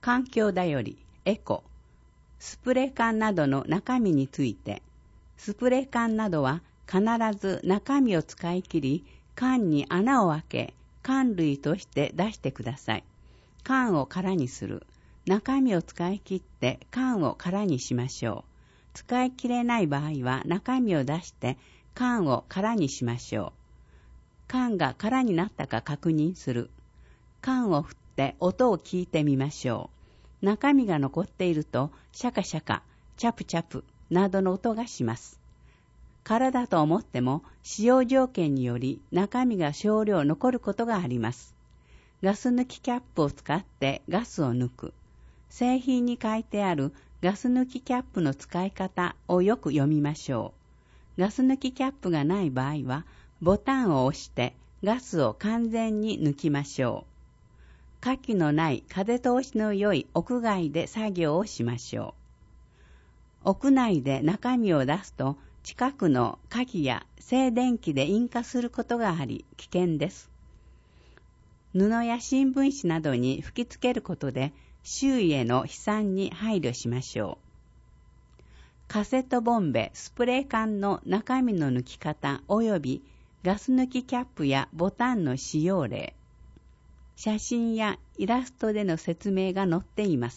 環境だよりエコ、スプレー缶などの中身について、スプレー缶などは必ず中身を使い切り、缶に穴を開け、缶類として出してください。缶を空にする。中身を使い切って缶を空にしましょう。使い切れない場合は中身を出して缶を空にしましょう。缶が空になったか確認する。缶を振って音を聞いてみましょう。中身が残っているとシャカシャカ、チャプチャプなどの音がします。空だと思っても使用条件により中身が少量残ることがあります。ガス抜きキャップを使ってガスを抜く。製品に書いてあるガス抜きキャップの使い方をよく読みましょう。ガス抜きキャップがない場合はボタンを押してガスを完全に抜きましょう。火気のない風通しの良い屋外で作業をしましょう。屋内で中身を出すと近くの火気や静電気で引火することがあり危険です。布や新聞紙などに吹きつけることで周囲への飛散に配慮しましょう。カセットボンベ、スプレー缶の中身の抜き方及びガス抜きキャップやボタンの使用例、写真やイラストでの説明が載っています。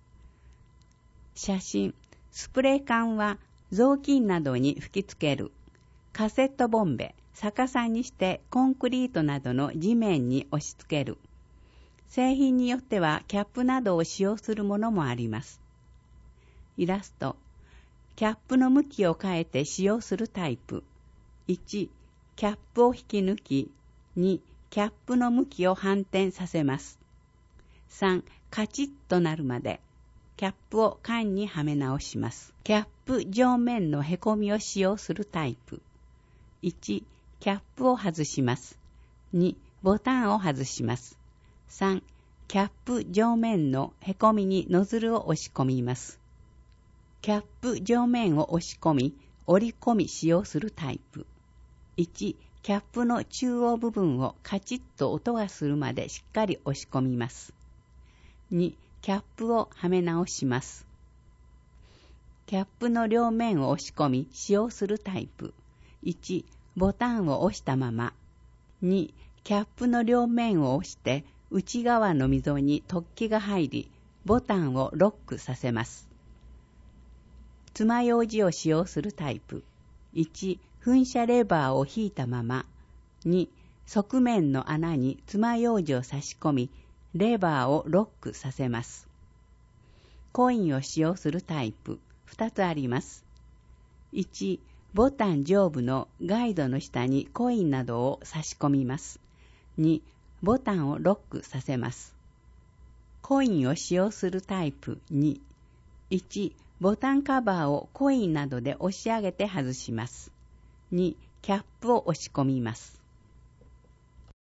写真、スプレー缶は雑巾などに吹きつける。カセットボンベ、逆さにしてコンクリートなどの地面に押し付ける。製品によってはキャップなどを使用するものもあります。イラスト。キャップの向きを変えて使用するタイプ。1、キャップを引き抜き。2、キャップの向きを反転させます。3、カチッとなるまで。キャップを缶にはめ直します。キャップ上面のへこみを使用するタイプ。1、キャップを外します。2、ボタンを外します。3、キャップ上面のへこみにノズルを押し込みます。キャップ上面を押し込み、折り込み使用するタイプ。1、キャップの中央部分をカチッと音がするまでしっかり押し込みます。2、キャップをはめ直します。キャップの両面を押し込み使用するタイプ。1、ボタンを押したまま。2、キャップの両面を押して内側の溝に突起が入り、ボタンをロックさせます。爪楊枝を使用するタイプ。1、噴射レバーを引いたまま。2、側面の穴に爪楊枝を差し込み、レバーをロックさせます。コインを使用するタイプ。2つあります。1、ボタン上部のガイドの下にコインなどを差し込みます。2、ボタンをロックさせます。コインを使用するタイプ2、1、ボタンカバーをコインなどで押し上げて外します。2、キャップを押し込みます。